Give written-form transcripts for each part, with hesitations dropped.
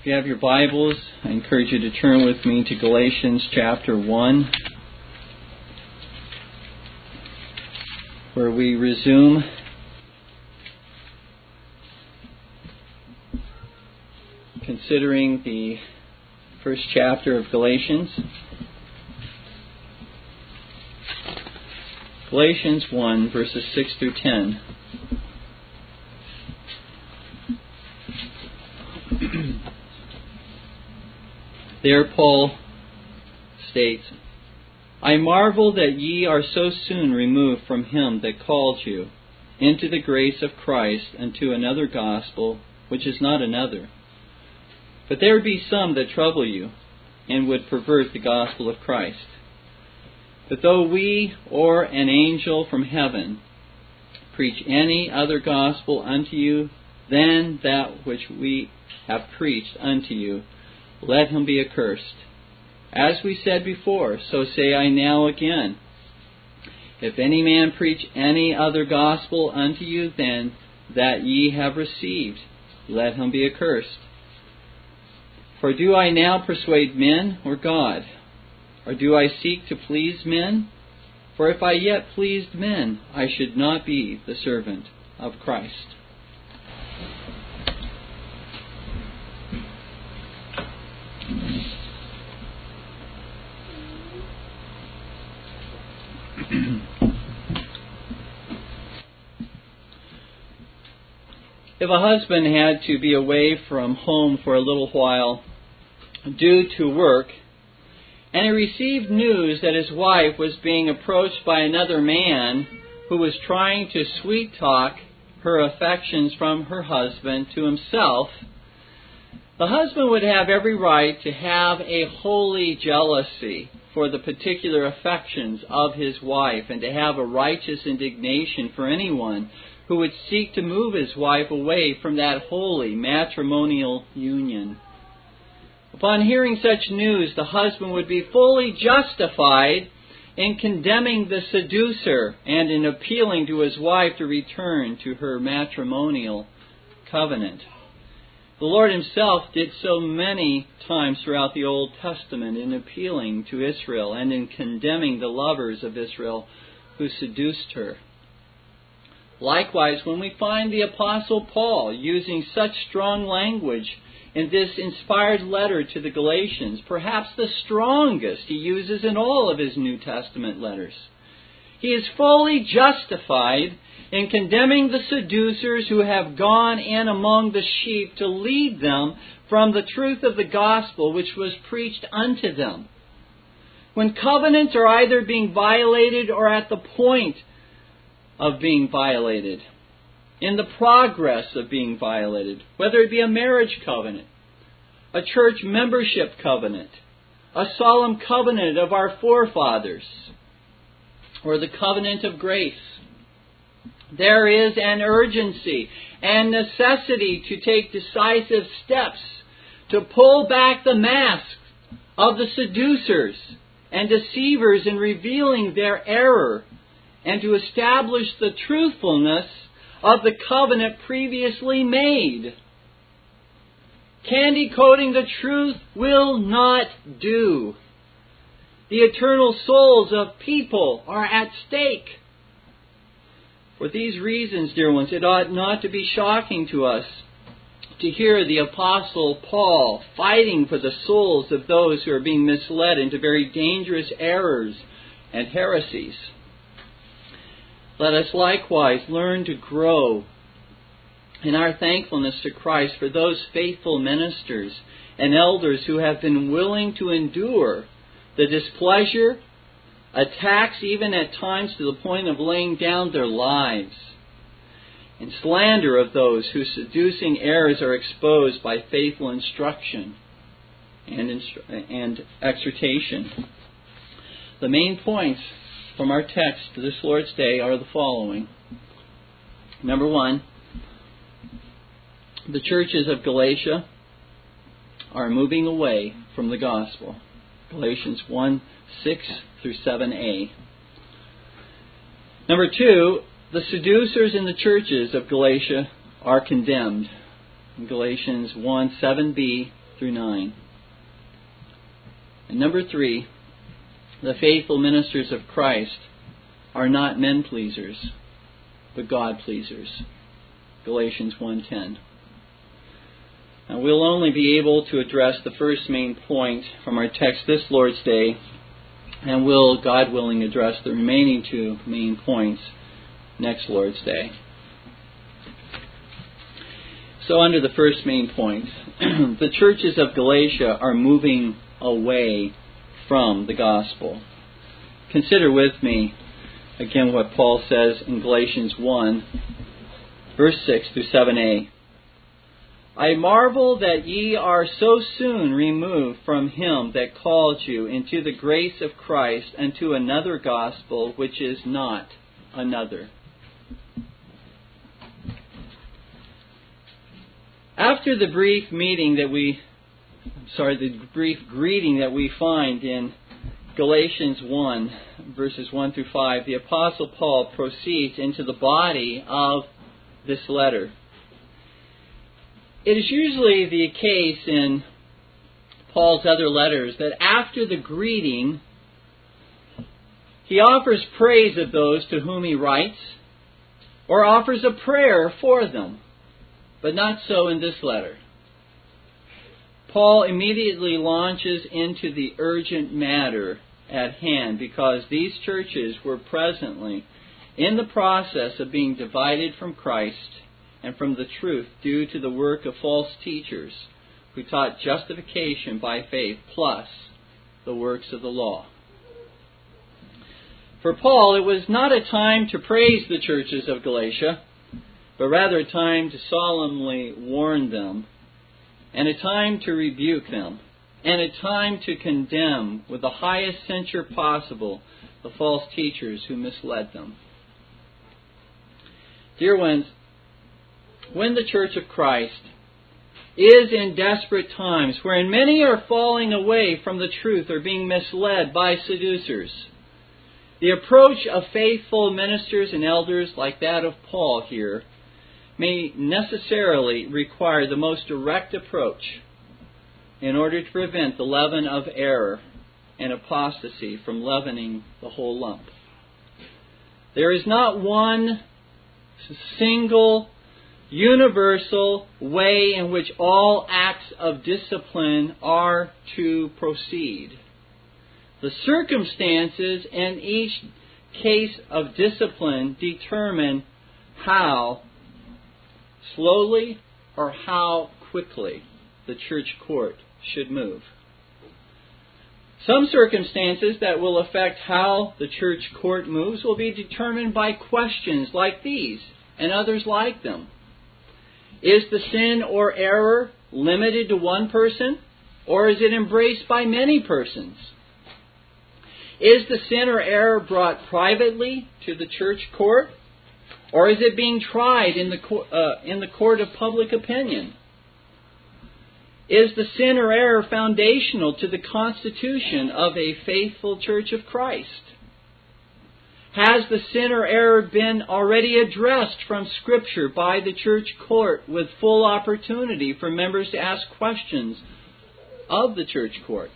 If you have your Bibles, I encourage you to turn with me to Galatians chapter 1, where we resume considering the first chapter of Galatians. Galatians 1, verses 6 through 10. There Paul states, I marvel that ye are so soon removed from him that called you into the grace of Christ unto another gospel, which is not another. But there be some that trouble you, and would pervert the gospel of Christ. But though we or an angel from heaven preach any other gospel unto you than that which we have preached unto you, let him be accursed. As we said before, so say I now again. If any man preach any other gospel unto you than that ye have received, let him be accursed. For do I now persuade men or God? Or do I seek to please men? For if I yet pleased men, I should not be the servant of Christ. If a husband had to be away from home for a little while due to work, and he received news that his wife was being approached by another man who was trying to sweet-talk her affections from her husband to himself, the husband would have every right to have a holy jealousy for the particular affections of his wife, and to have a righteous indignation for anyone who would seek to move his wife away from that holy matrimonial union. Upon hearing such news, the husband would be fully justified in condemning the seducer and in appealing to his wife to return to her matrimonial covenant. The Lord Himself did so many times throughout the Old Testament in appealing to Israel and in condemning the lovers of Israel who seduced her. Likewise, when we find the Apostle Paul using such strong language in this inspired letter to the Galatians, perhaps the strongest he uses in all of his New Testament letters, he is fully justified in condemning the seducers who have gone in among the sheep to lead them from the truth of the gospel which was preached unto them. When covenants are either being violated or at the point of being violated, in the progress of being violated, whether it be a marriage covenant, a church membership covenant, a solemn covenant of our forefathers, or the covenant of grace, there is an urgency and necessity to take decisive steps to pull back the mask of the seducers and deceivers in revealing their error, and to establish the truthfulness of the covenant previously made. Candy coating the truth will not do. The eternal souls of people are at stake. For these reasons, dear ones, it ought not to be shocking to us to hear the Apostle Paul fighting for the souls of those who are being misled into very dangerous errors and heresies. Let us likewise learn to grow in our thankfulness to Christ for those faithful ministers and elders who have been willing to endure the displeasure, attacks even at times to the point of laying down their lives, and slander of those whose seducing errors are exposed by faithful instruction and exhortation. The main points from our text this Lord's Day are the following. Number one, the churches of Galatia are moving away from the gospel. Galatians 1, 6 through 7a. Number two, the seducers in the churches of Galatia are condemned. In Galatians 1, 7b through 9. And number 3, the faithful ministers of Christ are not men pleasers, but God pleasers. Galatians 1:10. Now we'll only be able to address the first main point from our text this Lord's Day, and will, God willing, address the remaining 2 main points next Lord's Day. So under the first main point, the churches of Galatia are moving away from the gospel. Consider with me again what Paul says in Galatians 1, verse 6 through 7a. I marvel that ye are so soon removed from him that called you into the grace of Christ unto another gospel, which is not another. After the brief greeting that we find in Galatians 1, verses 1 through 5, the Apostle Paul proceeds into the body of this letter. It is usually the case in Paul's other letters that after the greeting, he offers praise of those to whom he writes, or offers a prayer for them. But not so in this letter. Paul immediately launches into the urgent matter at hand, because these churches were presently in the process of being divided from Christ and from the truth due to the work of false teachers who taught justification by faith plus the works of the law. For Paul, it was not a time to praise the churches of Galatia, but rather a time to solemnly warn them, and a time to rebuke them, and a time to condemn with the highest censure possible the false teachers who misled them. Dear ones, when the Church of Christ is in desperate times, wherein many are falling away from the truth or being misled by seducers, the approach of faithful ministers and elders like that of Paul here may necessarily require the most direct approach in order to prevent the leaven of error and apostasy from leavening the whole lump. There is not one single universal way in which all acts of discipline are to proceed. The circumstances in each case of discipline determine how slowly or how quickly the church court should move. Some circumstances that will affect how the church court moves will be determined by questions like these and others like them. Is the sin or error limited to one person, or is it embraced by many persons? Is the sin or error brought privately to the church court, or is it being tried in the court of public opinion? Is the sin or error foundational to the constitution of a faithful Church of Christ? Has the sin or error been already addressed from Scripture by the church court with full opportunity for members to ask questions of the church court?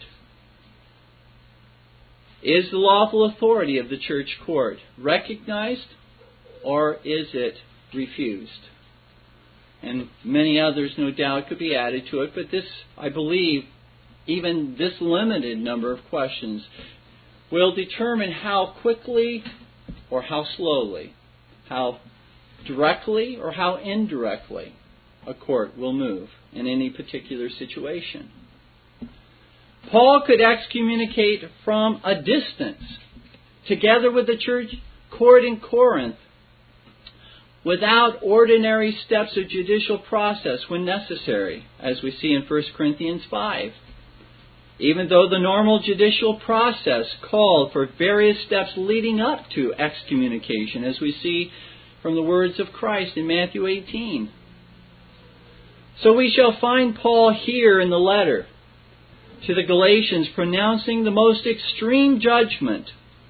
Is the lawful authority of the church court recognized, or is it refused? And many others, no doubt, could be added to it, but this, I believe, even this limited number of questions will determine how quickly or how slowly, how directly or how indirectly a court will move in any particular situation. Paul could excommunicate from a distance, together with the church court in Corinth, without ordinary steps of judicial process when necessary, as we see in 1 Corinthians 5. Even though the normal judicial process called for various steps leading up to excommunication, as we see from the words of Christ in Matthew 18. So we shall find Paul here in the letter to the Galatians pronouncing the most extreme judgment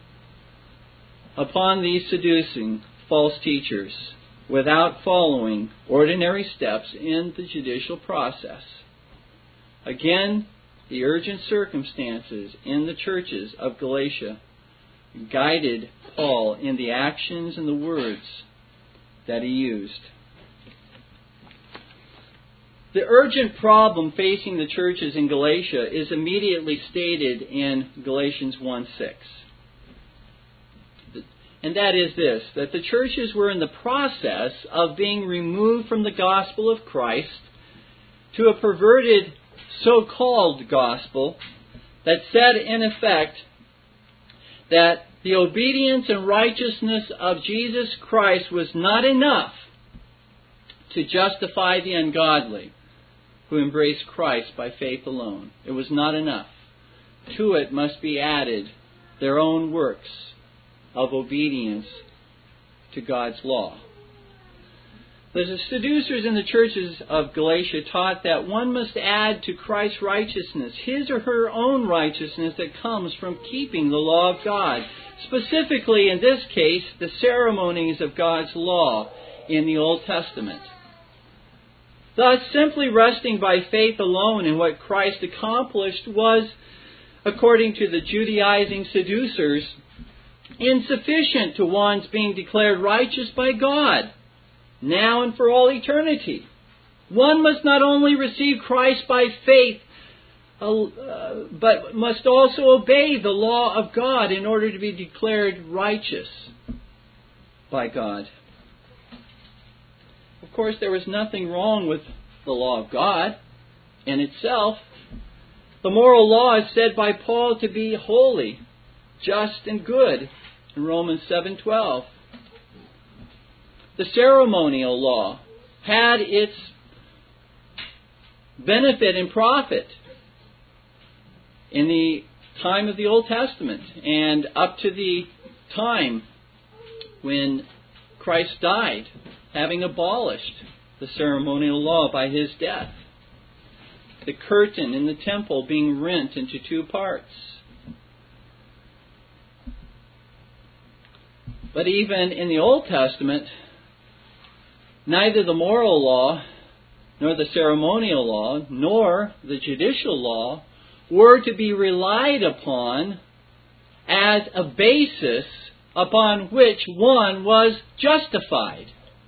upon these seducing false teachers without following ordinary steps in the judicial process. Again, the urgent circumstances in the churches of Galatia guided Paul in the actions and the words that he used. The urgent problem facing the churches in Galatia is immediately stated in Galatians 1:6. And that is this, that the churches were in the process of being removed from the gospel of Christ to a perverted so-called gospel that said in effect that the obedience and righteousness of Jesus Christ was not enough to justify the ungodly who embrace Christ by faith alone. It was not enough. To it must be added their own works of obedience to God's law. The seducers in the churches of Galatia taught that one must add to Christ's righteousness his or her own righteousness that comes from keeping the law of God. Specifically, in this case, the ceremonies of God's law in the Old Testament. Thus, simply resting by faith alone in what Christ accomplished was, according to the Judaizing seducers, insufficient to one's being declared righteous by God, now and for all eternity. One must not only receive Christ by faith, but must also obey the law of God in order to be declared righteous by God. Of course, there was nothing wrong with the law of God in itself. The moral law is said by Paul to be holy, just, and good in Romans 7:12. The ceremonial law had its benefit and profit in the time of the Old Testament and up to the time when Christ died, having abolished the ceremonial law by His death. The curtain in the temple being rent into two parts. But even in the Old Testament, neither the moral law, nor the ceremonial law, nor the judicial law were to be relied upon as a basis upon which one was justified.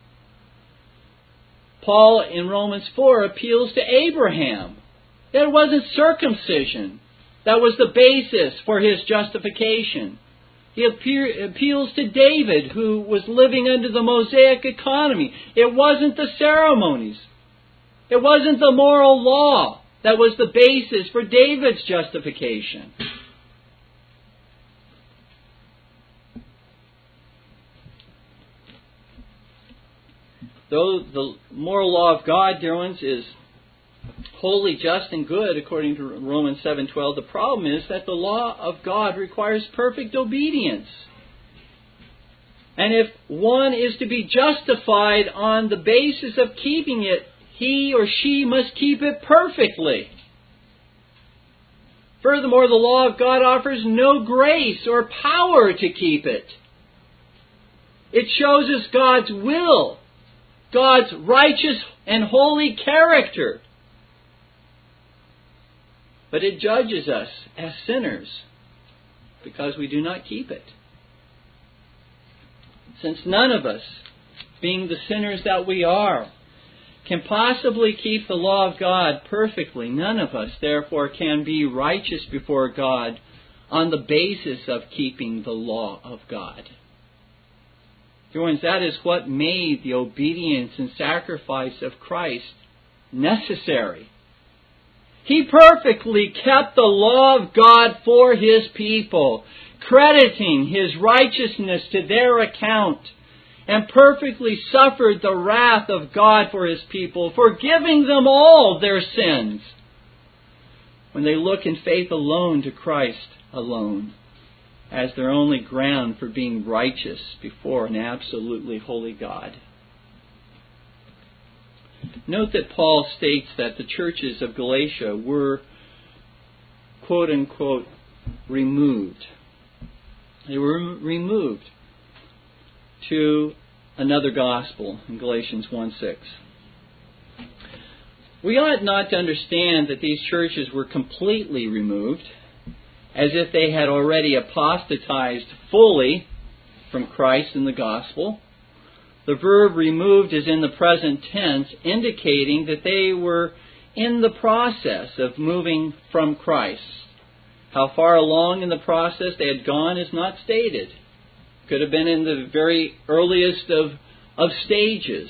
Paul in Romans 4 appeals to Abraham. That it wasn't circumcision that was the basis for his justification. He appeals to David, who was living under the Mosaic economy. It wasn't the ceremonies. It wasn't the moral law that was the basis for David's justification. Though the moral law of God, dear ones, is holy, just, and good, according to Romans 7:12, the problem is that the law of God requires perfect obedience. And if one is to be justified on the basis of keeping it, he or she must keep it perfectly. Furthermore, the law of God offers no grace or power to keep it. It shows us God's will, God's righteous and holy character. But it judges us as sinners because we do not keep it. Since none of us, being the sinners that we are, can possibly keep the law of God perfectly, none of us, therefore, can be righteous before God on the basis of keeping the law of God. Dear ones, that is what made the obedience and sacrifice of Christ necessary. He perfectly kept the law of God for His people, crediting His righteousness to their account, and perfectly suffered the wrath of God for His people, forgiving them all their sins when they look in faith alone to Christ alone as their only ground for being righteous before an absolutely holy God. Note that Paul states that the churches of Galatia were, quote-unquote, removed. They were removed to another gospel in Galatians 1:6. We ought not to understand that these churches were completely removed, as if they had already apostatized fully from Christ and the gospel. The verb removed is in the present tense, indicating that they were in the process of moving from Christ. How far along in the process they had gone is not stated. Could have been in the very earliest of stages.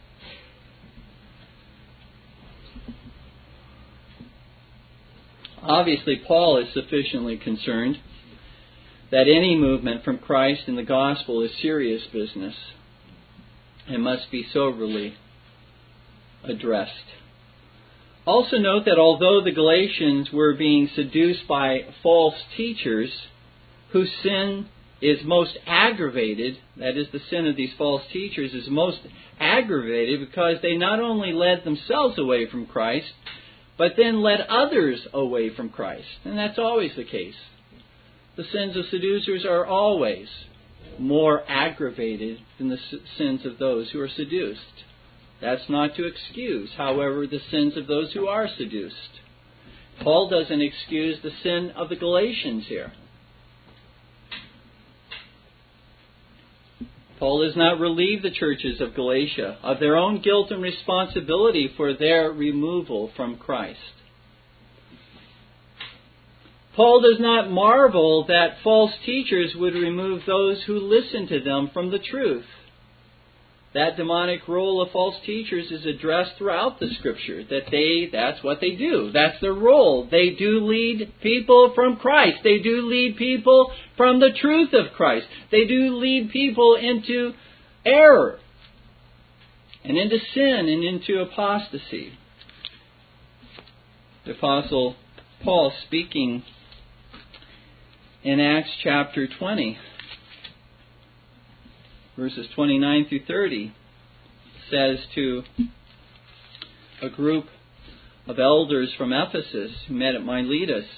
Obviously, Paul is sufficiently concerned that any movement from Christ and the gospel is serious business and must be soberly addressed. Also note that although the Galatians were being seduced by false teachers whose sin is most aggravated, that is, the sin of these false teachers is most aggravated because they not only led themselves away from Christ, but then led others away from Christ. And that's always the case. The sins of seducers are always more aggravated than the sins of those who are seduced. That's not to excuse, however, the sins of those who are seduced. Paul doesn't excuse the sin of the Galatians here. Paul does not relieve the churches of Galatia of their own guilt and responsibility for their removal from Christ. Paul does not marvel that false teachers would remove those who listen to them from the truth. That demonic role of false teachers is addressed throughout the Scripture, that's what they do. That's their role. They do lead people from Christ. They do lead people from the truth of Christ. They do lead people into error and into sin and into apostasy. The Apostle Paul, speaking in Acts chapter 20, verses 29 through 30, says to a group of elders from Ephesus who met at Miletus,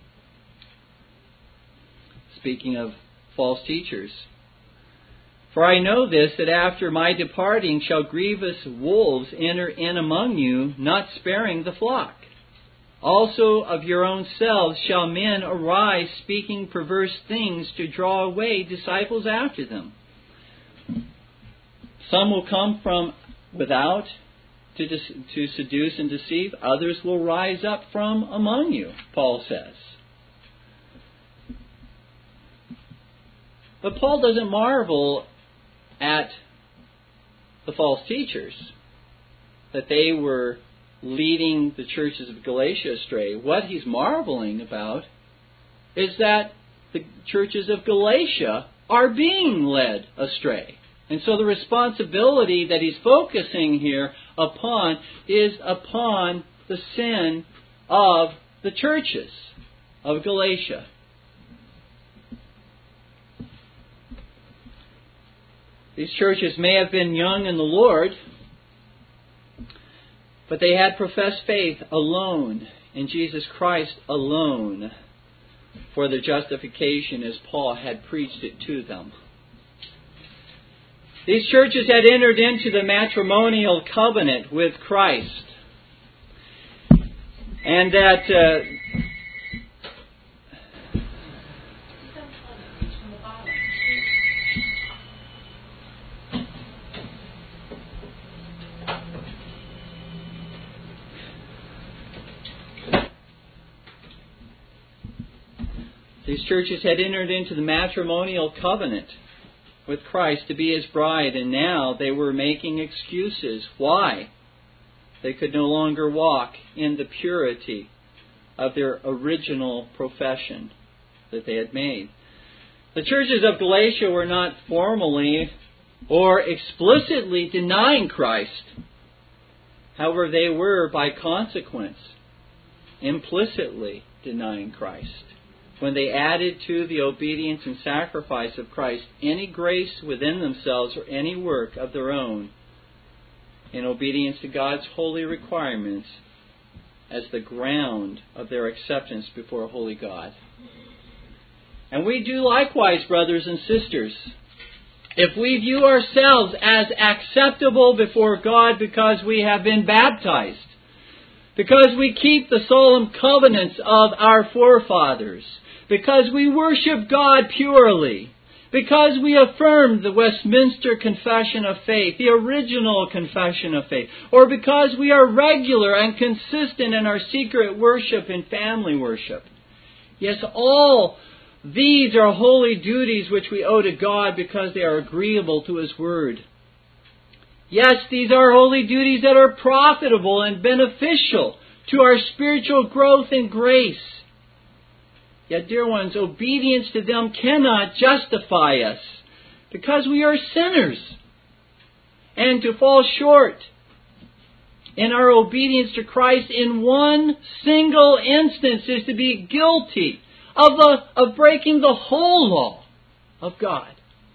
speaking of false teachers, "For I know this, that after my departing shall grievous wolves enter in among you, not sparing the flock. Also of your own selves shall men arise, speaking perverse things to draw away disciples after them. Some will come from without to seduce and deceive. Others will rise up from among you," Paul says. But Paul doesn't marvel at the false teachers, that they were leading the churches of Galatia astray. What he's marveling about is that the churches of Galatia are being led astray. And so the responsibility that he's focusing here upon is upon the sin of the churches of Galatia. These churches may have been young in the Lord, but they had professed faith alone in Jesus Christ alone for their justification as Paul had preached it to them. These churches had entered into the matrimonial covenant with Christ. And that these churches had entered into the matrimonial covenant with Christ to be His bride, and now they were making excuses. Why? They could no longer walk in the purity of their original profession that they had made. The churches of Galatia were not formally or explicitly denying Christ. However, they were, by consequence, implicitly denying Christ, when they added to the obedience and sacrifice of Christ any grace within themselves or any work of their own in obedience to God's holy requirements as the ground of their acceptance before a holy God. And we do likewise, brothers and sisters. If we view ourselves as acceptable before God because we have been baptized, because we keep the solemn covenants of our forefathers, because we worship God purely, because we affirm the Westminster Confession of Faith, the original Confession of Faith, or because we are regular and consistent in our secret worship and family worship. Yes, all these are holy duties which we owe to God because they are agreeable to His Word. Yes, these are holy duties that are profitable and beneficial to our spiritual growth and grace. Yet, dear ones, obedience to them cannot justify us because we are sinners. And to fall short in our obedience to Christ in one single instance is to be guilty of breaking the whole law of God.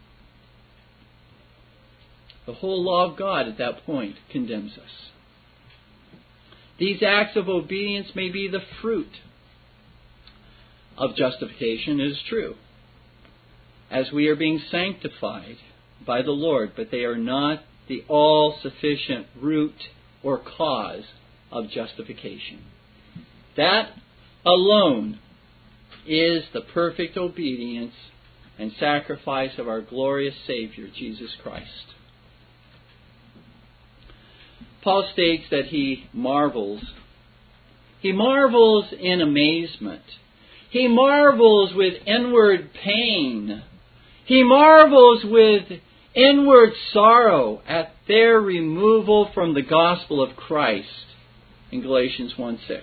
The whole law of God at that point condemns us. These acts of obedience may be the fruit of justification, it is true, as we are being sanctified by the Lord, but they are not the all-sufficient root or cause of justification. That alone is the perfect obedience and sacrifice of our glorious Savior, Jesus Christ. Paul states that he marvels. He marvels in amazement. He marvels with inward pain. He marvels with inward sorrow at their removal from the gospel of Christ in Galatians 1:6.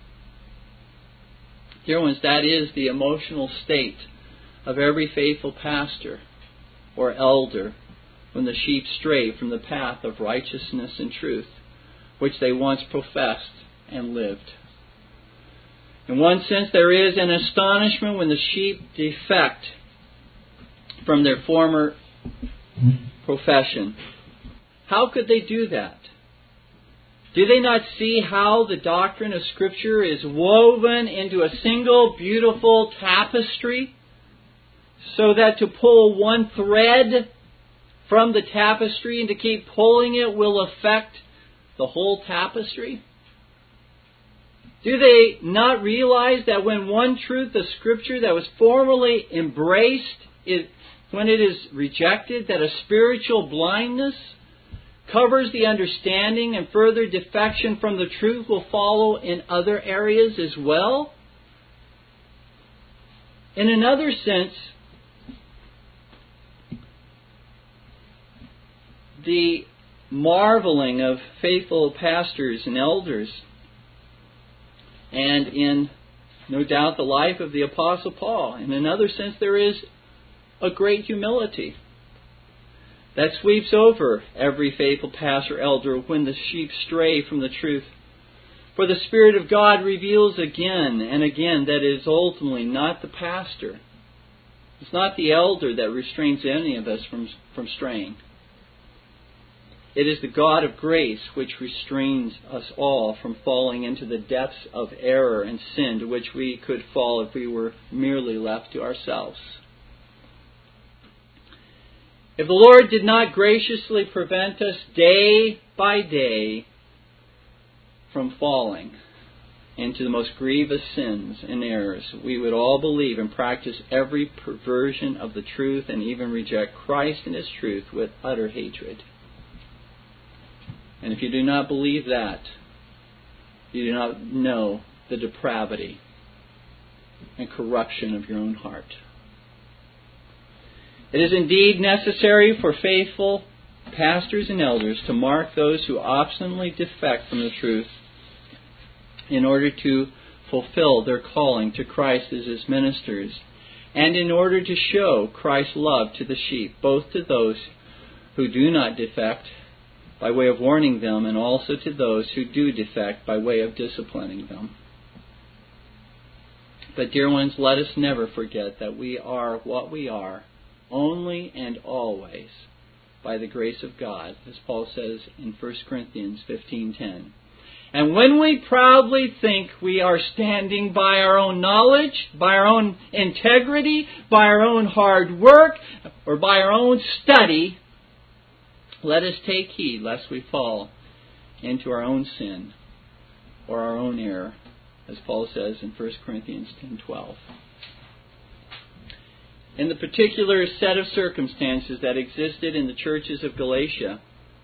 Dear ones, that is the emotional state of every faithful pastor or elder when the sheep stray from the path of righteousness and truth, which they once professed and lived. In one sense, there is an astonishment when the sheep defect from their former profession. How could they do that? Do they not see how the doctrine of Scripture is woven into a single beautiful tapestry, so that to pull one thread from the tapestry and to keep pulling it will affect the whole tapestry? Do they not realize that when one truth of Scripture that was formerly embraced, when it is rejected, that a spiritual blindness covers the understanding and further defection from the truth will follow in other areas as well? In another sense, the marveling of faithful pastors and elders, and in, no doubt, the life of the Apostle Paul. In another sense, there is a great humility that sweeps over every faithful pastor or elder when the sheep stray from the truth. For the Spirit of God reveals again and again that it is ultimately not the pastor. It's not the elder that restrains any of us from straying. It is the God of grace which restrains us all from falling into the depths of error and sin to which we could fall if we were merely left to ourselves. If the Lord did not graciously prevent us day by day from falling into the most grievous sins and errors, we would all believe and practice every perversion of the truth and even reject Christ and His truth with utter hatred. And if you do not believe that, you do not know the depravity and corruption of your own heart. It is indeed necessary for faithful pastors and elders to mark those who obstinately defect from the truth in order to fulfill their calling to Christ as His ministers, and in order to show Christ's love to the sheep, both to those who do not defect by way of warning them, and also to those who do defect by way of disciplining them. But dear ones, let us never forget that we are what we are only and always by the grace of God, as Paul says in 1 Corinthians 15:10. And when we proudly think we are standing by our own knowledge, by our own integrity, by our own hard work, or by our own study, let us take heed lest we fall into our own sin or our own error, as Paul says in 1 Corinthians 10:12. In the particular set of circumstances that existed in the churches of Galatia,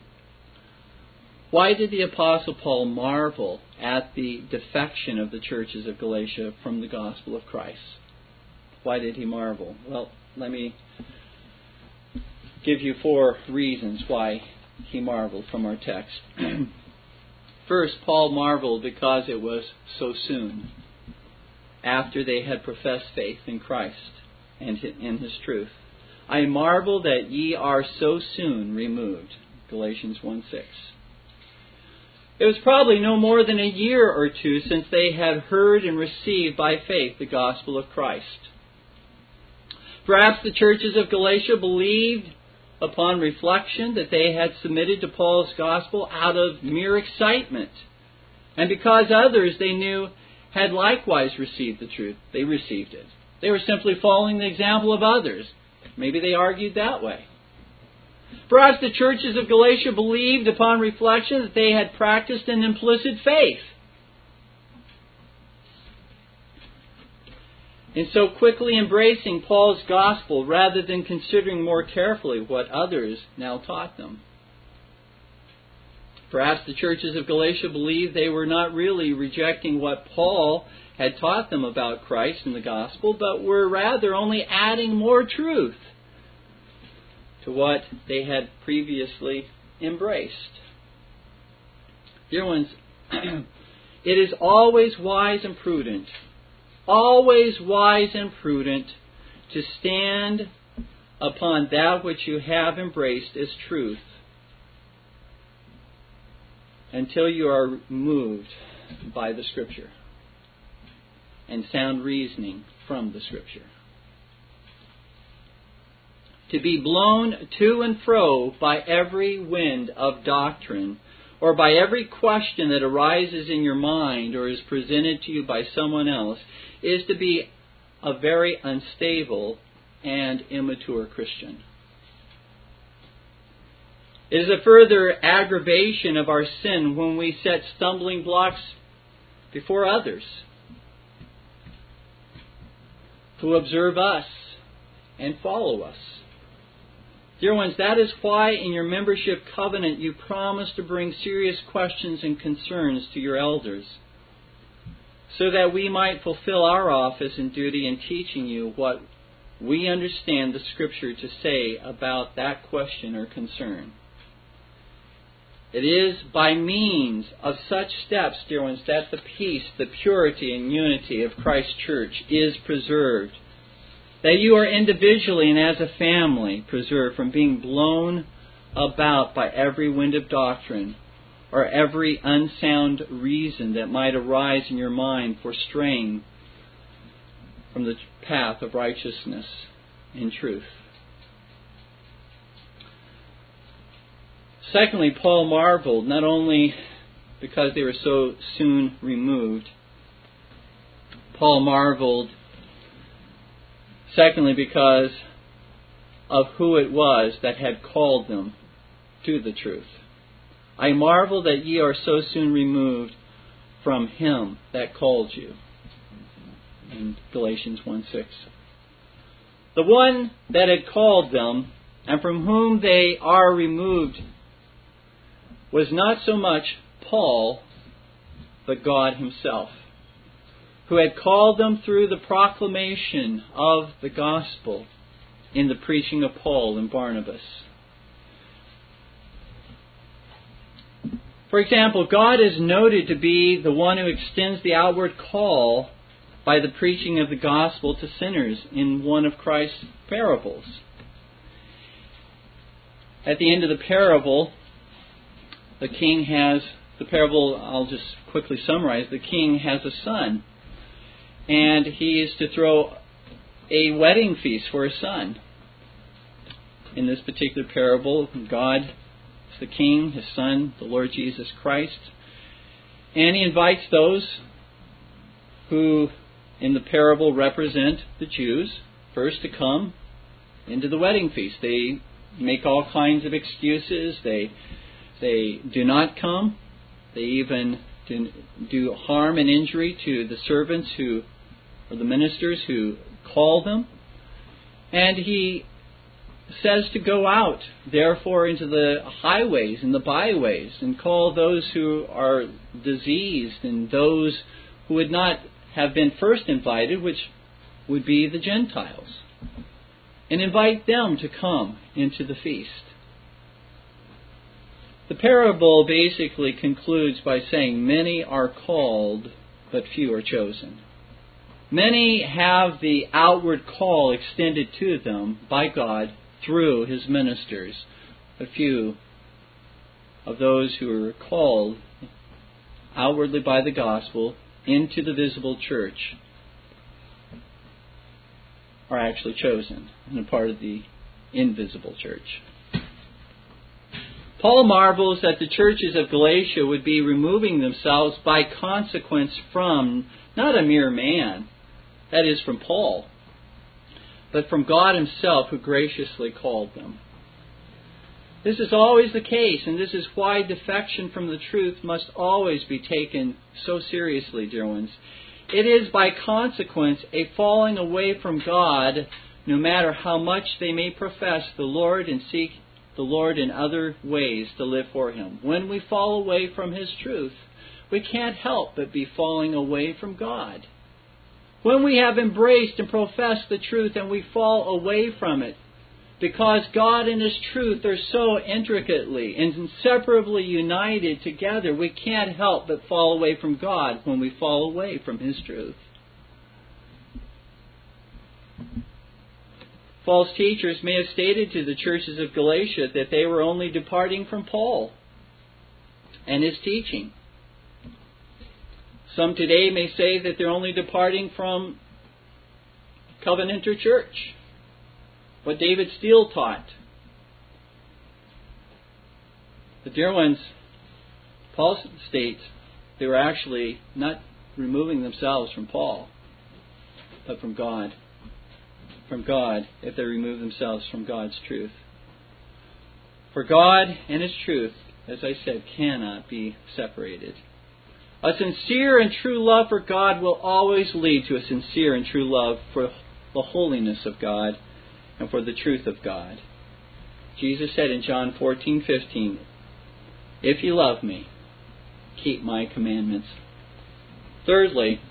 why did the Apostle Paul marvel at the defection of the churches of Galatia from the gospel of Christ? Why did he marvel? Well, let me give you 4 reasons why he marveled from our text. First, Paul marveled because it was so soon after they had professed faith in Christ and in His truth. I marvel that ye are so soon removed. Galatians 1:6. It was probably no more than a year or 2 since they had heard and received by faith the gospel of Christ. Perhaps the churches of Galatia believed upon reflection that they had submitted to Paul's gospel out of mere excitement. And because others they knew had likewise received the truth, they received it. They were simply following the example of others. Maybe they argued that way. Perhaps the churches of Galatia believed upon reflection that they had practiced an implicit faith. In so quickly embracing Paul's gospel rather than considering more carefully what others now taught them. Perhaps the churches of Galatia believed they were not really rejecting what Paul had taught them about Christ and the gospel, but were rather only adding more truth to what they had previously embraced. Dear ones, it is always wise and prudent to stand upon that which you have embraced as truth until you are moved by the Scripture and sound reasoning from the Scripture. To be blown to and fro by every wind of doctrine, or by every question that arises in your mind or is presented to you by someone else, is to be a very unstable and immature Christian. It is a further aggravation of our sin when we set stumbling blocks before others who observe us and follow us. Dear ones, that is why in your membership covenant you promise to bring serious questions and concerns to your elders, so that we might fulfill our office and duty in teaching you what we understand the Scripture to say about that question or concern. It is by means of such steps, dear ones, that the peace, the purity and unity of Christ's church is preserved. That you are individually and as a family preserved from being blown about by every wind of doctrine or every unsound reason that might arise in your mind for straying from the path of righteousness and truth. Secondly, Paul marveled not only because they were so soon removed. Paul marveled secondly, because of who it was that had called them to the truth. I marvel that ye are so soon removed from Him that called you. In Galatians 1:6. The one that had called them, and from whom they are removed, was not so much Paul, but God Himself, who had called them through the proclamation of the gospel in the preaching of Paul and Barnabas. For example, God is noted to be the one who extends the outward call by the preaching of the gospel to sinners in one of Christ's parables. At the end of the parable, I'll just quickly summarize, the king has a son. And he is to throw a wedding feast for his son. In this particular parable, God is the king, his son, the Lord Jesus Christ. And he invites those who in the parable represent the Jews first to come into the wedding feast. They make all kinds of excuses. They do not come. They even to do harm and injury to the servants or the ministers who call them. And he says to go out, therefore, into the highways and the byways and call those who are diseased and those who would not have been first invited, which would be the Gentiles, and invite them to come into the feast. The parable basically concludes by saying, many are called, but few are chosen. Many have the outward call extended to them by God through His ministers. A few of those who are called outwardly by the gospel into the visible church are actually chosen and a part of the invisible church. Paul marvels that the churches of Galatia would be removing themselves by consequence from not a mere man, that is from Paul, but from God Himself who graciously called them. This is always the case, and this is why defection from the truth must always be taken so seriously, dear ones. It is by consequence a falling away from God, no matter how much they may profess the Lord and seek the Lord in other ways to live for Him. When we fall away from His truth, we can't help but be falling away from God. When we have embraced and professed the truth and we fall away from it, because God and His truth are so intricately and inseparably united together, we can't help but fall away from God when we fall away from His truth. False teachers may have stated to the churches of Galatia that they were only departing from Paul and his teaching. Some today may say that they're only departing from Covenanter Church, what David Steele taught. But dear ones, Paul states they were actually not removing themselves from Paul, but from God. From God, if they remove themselves from God's truth. For God and His truth, as I said, cannot be separated. A sincere and true love for God will always lead to a sincere and true love for the holiness of God and for the truth of God. Jesus said in John 14:15, "If you love me, keep my commandments." Thirdly,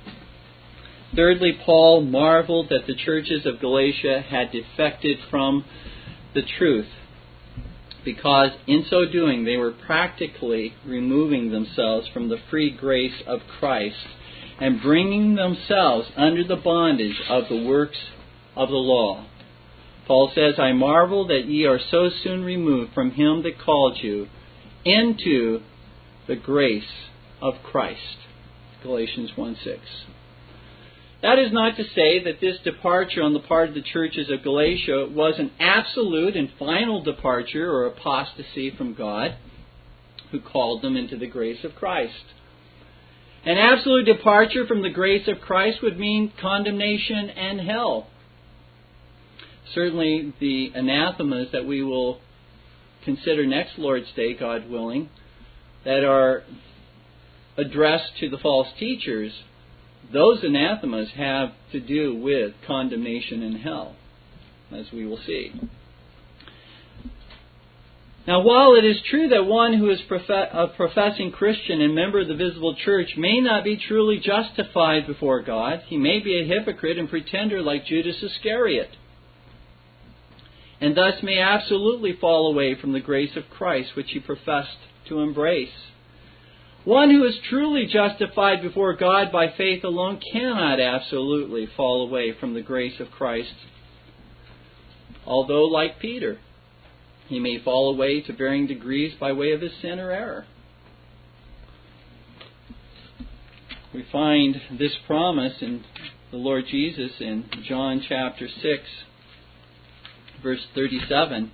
Paul marveled that the churches of Galatia had defected from the truth, because in so doing they were practically removing themselves from the free grace of Christ and bringing themselves under the bondage of the works of the law. Paul says, "I marvel that ye are so soon removed from Him that called you into the grace of Christ." Galatians 1:6. That is not to say that this departure on the part of the churches of Galatia was an absolute and final departure or apostasy from God, who called them into the grace of Christ. An absolute departure from the grace of Christ would mean condemnation and hell. Certainly the anathemas that we will consider next Lord's Day, God willing, that are addressed to the false teachers, those anathemas have to do with condemnation and hell, as we will see. Now, while it is true that one who is a professing Christian and member of the visible church may not be truly justified before God, he may be a hypocrite and pretender like Judas Iscariot, and thus may absolutely fall away from the grace of Christ which he professed to embrace. One who is truly justified before God by faith alone cannot absolutely fall away from the grace of Christ. Although, like Peter, he may fall away to varying degrees by way of his sin or error. We find this promise in the Lord Jesus in John chapter 6, verse 37.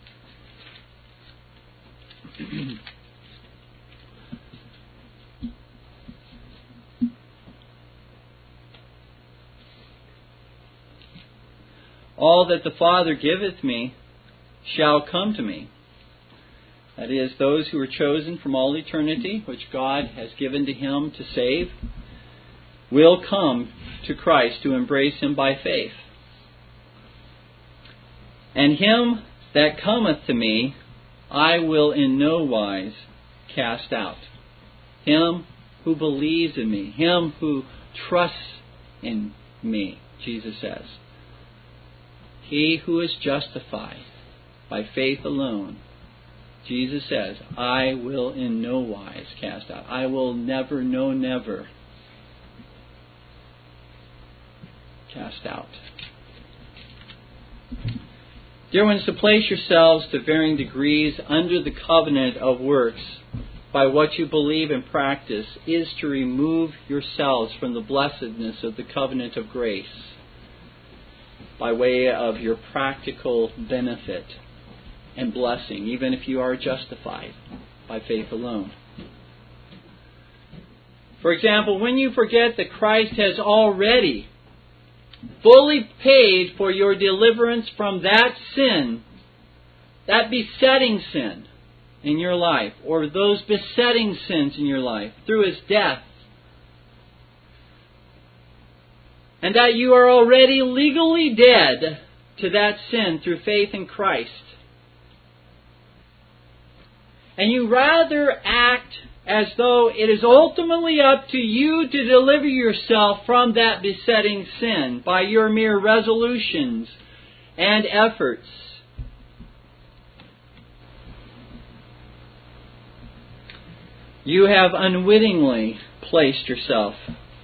"All that the Father giveth me shall come to me, that is, those who are chosen from all eternity, which God has given to Him to save, will come to Christ to embrace Him by faith. And him that cometh to me, I will in no wise cast out. Him who believes in me, him who trusts in me, Jesus says. He who is justified by faith alone, Jesus says, I will in no wise cast out. I will never, no never cast out. Dear ones, to place yourselves to varying degrees under the covenant of works by what you believe and practice is to remove yourselves from the blessedness of the covenant of grace by way of your practical benefit and blessing, even if you are justified by faith alone. For example, when you forget that Christ has already fully paid for your deliverance from that sin, that besetting sin in your life, or those besetting sins in your life through His death, and that you are already legally dead to that sin through faith in Christ, and you rather act as though it is ultimately up to you to deliver yourself from that besetting sin by your mere resolutions and efforts, you have unwittingly placed yourself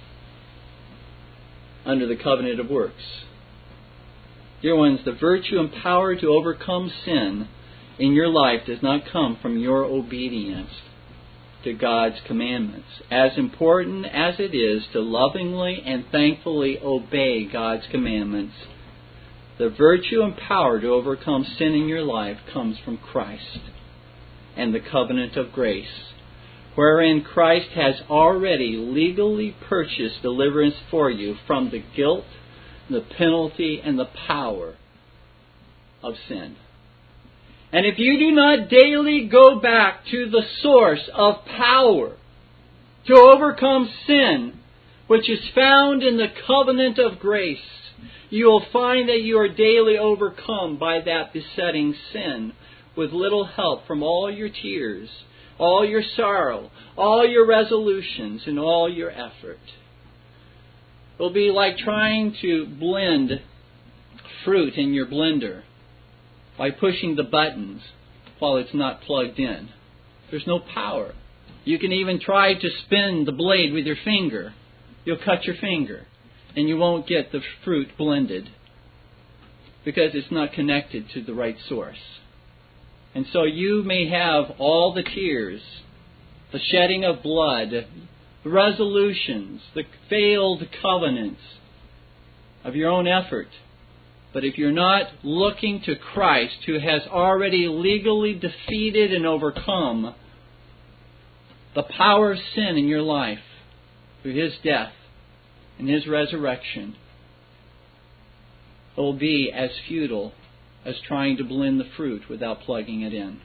under the covenant of works. Dear ones, the virtue and power to overcome sin in your life does not come from your obedience to God's commandments, as important as it is to lovingly and thankfully obey God's commandments. The virtue and power to overcome sin in your life comes from Christ and the covenant of grace, wherein Christ has already legally purchased deliverance for you from the guilt, the penalty, and the power of sin. And if you do not daily go back to the source of power to overcome sin, which is found in the covenant of grace, you will find that you are daily overcome by that besetting sin with little help from all your tears, all your sorrow, all your resolutions, and all your effort. It will be like trying to blend fruit in your blender by pushing the buttons while it's not plugged in. There's no power. You can even try to spin the blade with your finger. You'll cut your finger and you won't get the fruit blended because it's not connected to the right source. And so you may have all the tears, the shedding of blood, the resolutions, the failed covenants of your own effort. But if you're not looking to Christ, who has already legally defeated and overcome the power of sin in your life through His death and His resurrection, it will be as futile as trying to blend the fruit without plugging it in.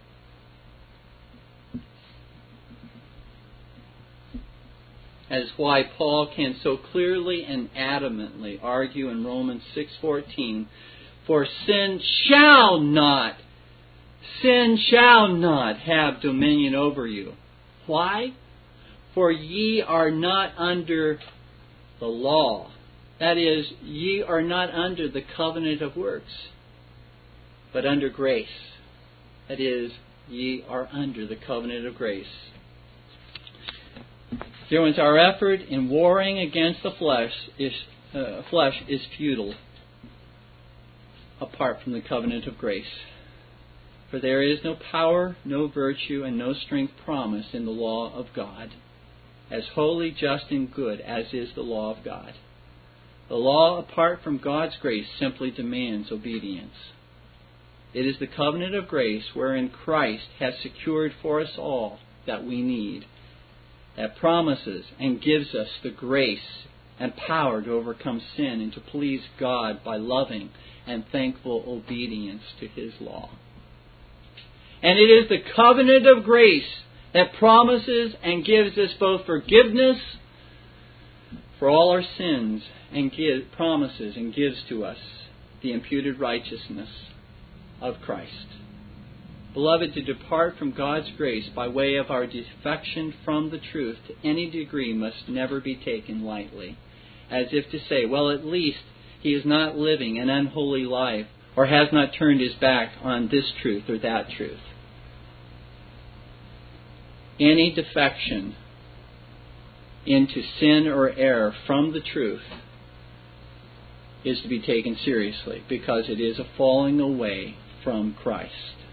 That is why Paul can so clearly and adamantly argue in Romans 6:14, for sin shall not have dominion over you. Why? For ye are not under the law. That is, ye are not under the covenant of works, but under grace. That is, ye are under the covenant of grace. Dear ones, our effort in warring against the flesh is futile apart from the covenant of grace. For there is no power, no virtue, and no strength promised in the law of God, as holy, just, and good as is the law of God. The law, apart from God's grace, simply demands obedience. It is the covenant of grace wherein Christ has secured for us all that we need, that promises and gives us the grace and power to overcome sin and to please God by loving and thankful obedience to His law. And it is the covenant of grace that promises and gives us both forgiveness for all our sins and promises and gives to us the imputed righteousness of Christ. Beloved, to depart from God's grace by way of our defection from the truth to any degree must never be taken lightly, as if to say, well, at least he is not living an unholy life or has not turned his back on this truth or that truth. Any defection into sin or error from the truth is to be taken seriously, because it is a falling away from Christ.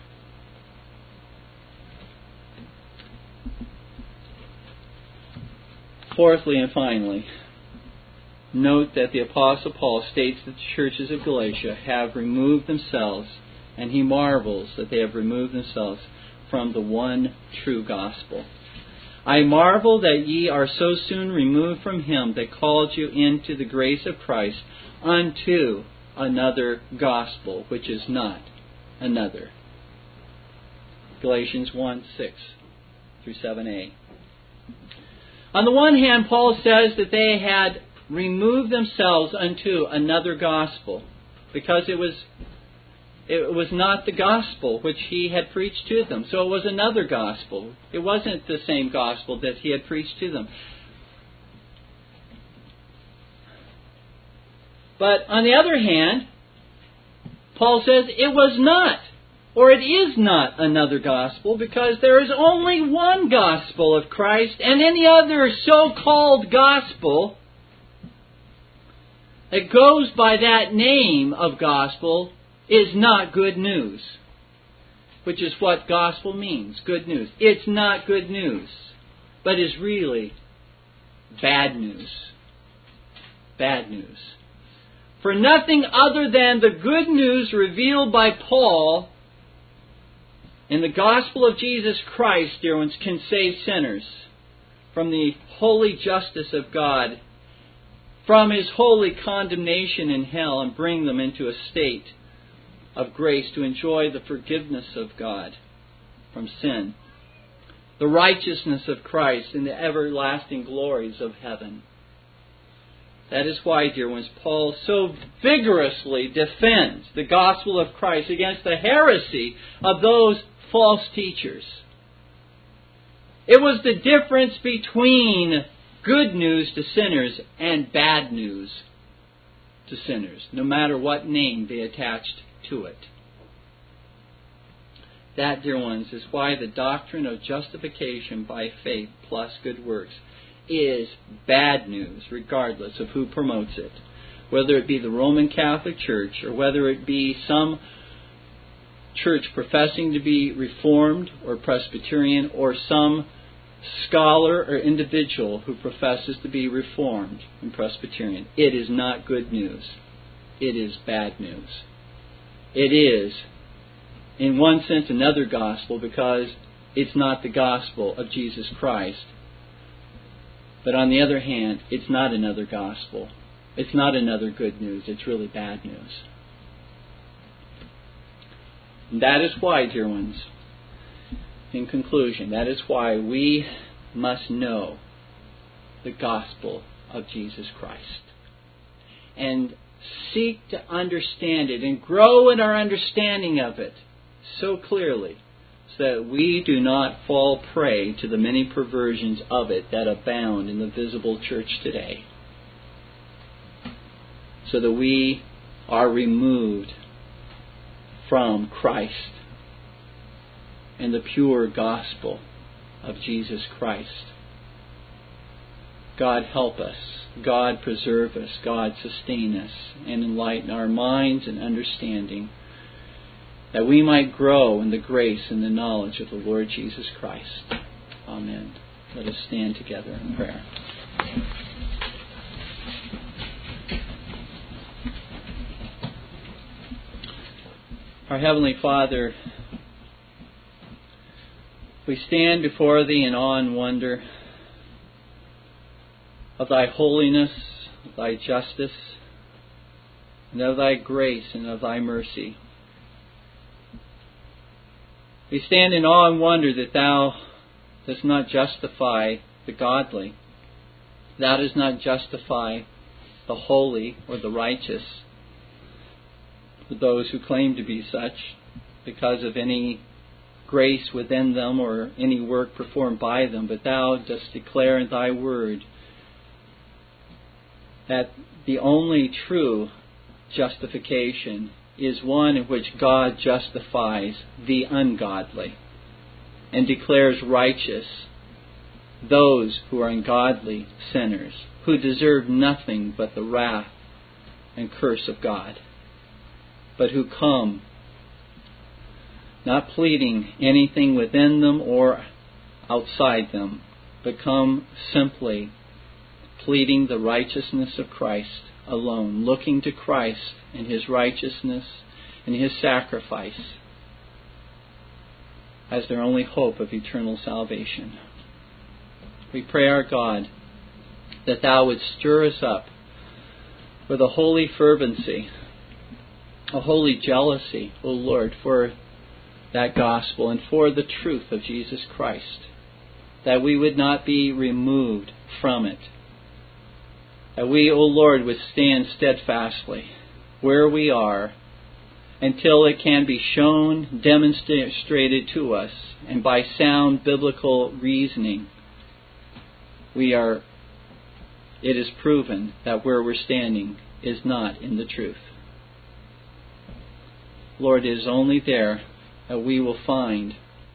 Fourthly and finally, note that the Apostle Paul states that the churches of Galatia have removed themselves, and he marvels that they have removed themselves from the one true gospel. I marvel that ye are so soon removed from him that called you into the grace of Christ unto another gospel, which is not another. Galatians 1:6 through 7a. On the one hand, Paul says that they had removed themselves unto another gospel, because it was not the gospel which he had preached to them. So it was another gospel. It wasn't the same gospel that he had preached to them. But on the other hand, Paul says it was not, or it is not another gospel, because there is only one gospel of Christ, and any other so-called gospel that goes by that name of gospel is not good news, which is what gospel means, good news. It's not good news, but is really bad news. Bad news. For nothing other than the good news revealed by Paul in the gospel of Jesus Christ, dear ones, can save sinners from the holy justice of God, from His holy condemnation in hell, and bring them into a state of grace to enjoy the forgiveness of God from sin, the righteousness of Christ, and the everlasting glories of heaven. That is why, dear ones, Paul so vigorously defends the gospel of Christ against the heresy of those false teachers. It was the difference between good news to sinners and bad news to sinners, no matter what name they attached to it. That, dear ones, is why the doctrine of justification by faith plus good works is bad news, regardless of who promotes it. Whether it be the Roman Catholic Church, or whether it be some church professing to be Reformed or Presbyterian, or some scholar or individual who professes to be Reformed and Presbyterian. It is not good news. It is bad news. It is, in one sense, another gospel, because it's not the gospel of Jesus Christ. But on the other hand, it's not another gospel. It's not another good news. It's really bad news. And that is why, dear ones, in conclusion, that is why we must know the gospel of Jesus Christ and seek to understand it and grow in our understanding of it so clearly, so that we do not fall prey to the many perversions of it that abound in the visible church today, so that we are removed from Christ and the pure gospel of Jesus Christ. God help us, God preserve us, God sustain us, and enlighten our minds and understanding, that we might grow in the grace and the knowledge of the Lord Jesus Christ. Amen. Let us stand together in prayer. Our Heavenly Father, we stand before Thee in awe and wonder of Thy holiness, of Thy justice, and of Thy grace and of Thy mercy. We stand in awe and wonder that Thou dost not justify the godly. Thou dost not justify the holy or the righteous, for those who claim to be such, because of any grace within them or any work performed by them. But Thou dost declare in Thy word that the only true justification is one in which God justifies the ungodly and declares righteous those who are ungodly sinners, who deserve nothing but the wrath and curse of God, but who come not pleading anything within them or outside them, but come simply pleading the righteousness of Christ alone, looking to Christ and His righteousness and His sacrifice as their only hope of eternal salvation. We pray, our God, that Thou would stir us up with a holy fervency, a holy jealousy, O Lord, for that gospel and for the truth of Jesus Christ, that we would not be removed from it, that we, O Lord, would stand steadfastly where we are until it can be shown, demonstrated to us, and by sound biblical reasoning, it is proven that where we're standing is not in the truth. Lord, it is only there that we will find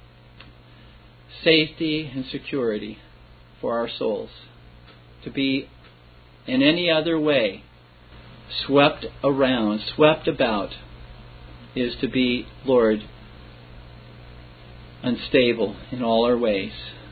safety and security for our souls. To be in any other way swept about, is to be, Lord, unstable in all our ways.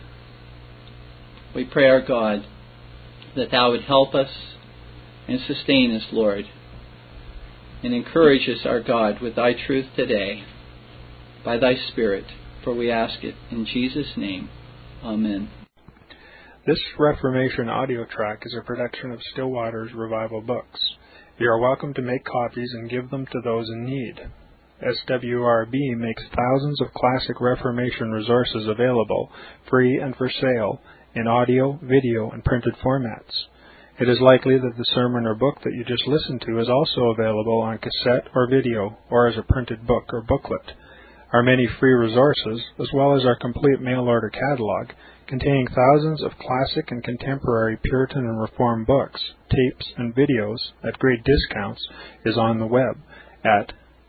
We pray, our God, that Thou would help us and sustain us, Lord, and encourage us, our God, with Thy truth today, by Thy Spirit, for we ask it in Jesus' name. Amen. This Reformation audio track is a production of Still Waters Revival Books. You are welcome to make copies and give them to those in need. SWRB makes thousands of classic Reformation resources available, free and for sale, in audio, video, and printed formats. It is likely that the sermon or book that you just listened to is also available on cassette or video, or as a printed book or booklet. Our many free resources, as well as our complete mail-order catalog, containing thousands of classic and contemporary Puritan and Reformed books, tapes, and videos at great discounts, is on the web at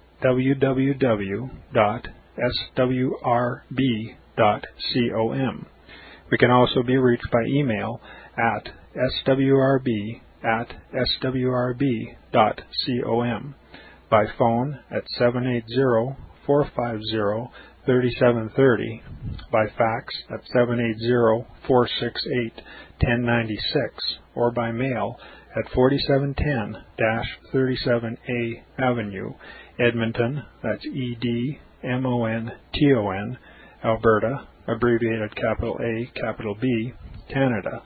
www.swrb.com. We can also be reached by email at swrb@swrb.com, by phone at 780-450-3730, by fax at 780-468-1096, or by mail at 4710-37A Avenue, Edmonton, that's Edmonton, Alberta, abbreviated capital A, capital B, Canada,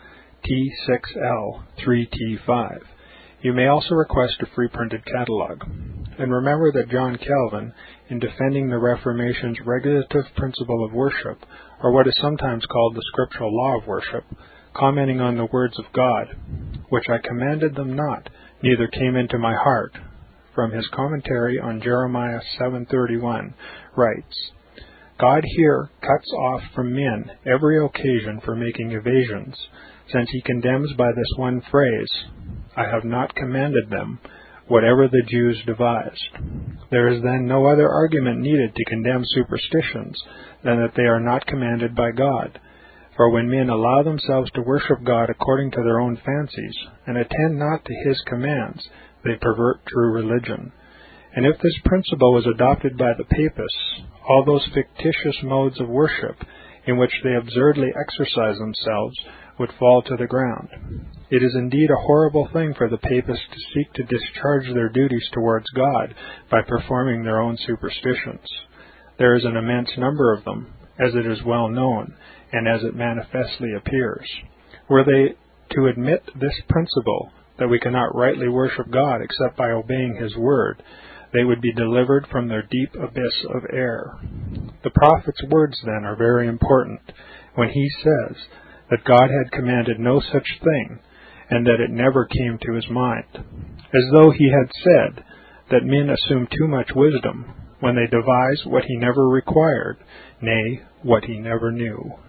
T6L3T5. You may also request a free printed catalog. And remember that John Calvin, in defending the Reformation's regulative principle of worship, or what is sometimes called the scriptural law of worship, commenting on the words of God, "Which I commanded them not, neither came into my heart," from his commentary on Jeremiah 7:31, writes, "God here cuts off from men every occasion for making evasions, since He condemns by this one phrase, 'I have not commanded them,' whatever the Jews devised. There is then no other argument needed to condemn superstitions than that they are not commanded by God. For when men allow themselves to worship God according to their own fancies, and attend not to His commands, they pervert true religion. And if this principle was adopted by the Papists, all those fictitious modes of worship in which they absurdly exercise themselves would fall to the ground. It is indeed a horrible thing for the Papists to seek to discharge their duties towards God by performing their own superstitions. There is an immense number of them, as it is well known, and as it manifestly appears. Were they to admit this principle, that we cannot rightly worship God except by obeying His word, they would be delivered from their deep abyss of error. The prophet's words, then, are very important when he says that God had commanded no such thing, and that it never came to his mind, as though he had said that men assume too much wisdom when they devise what he never required, nay, what he never knew.